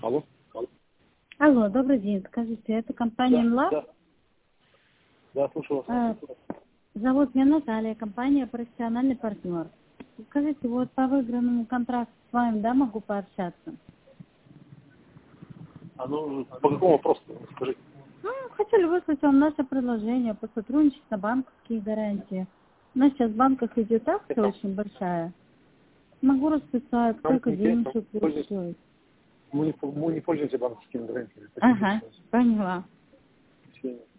Алло. Алло, добрый день. Скажите, это компания МЛА? Да, слушаю вас. Зовут меня Наталья, компания «Профессиональный партнер». Скажите, вот по выигранному контракту с вами, да, могу пообщаться? По какому вопросу, скажите? Хотели выслать вам наше предложение по сотрудничеству на банковские гарантии. У нас сейчас в банках идет акция очень большая. Могу расписать, сколько денежек будет стоить. Мы не пользуемся банковскими гарантиями. Ага, поняла.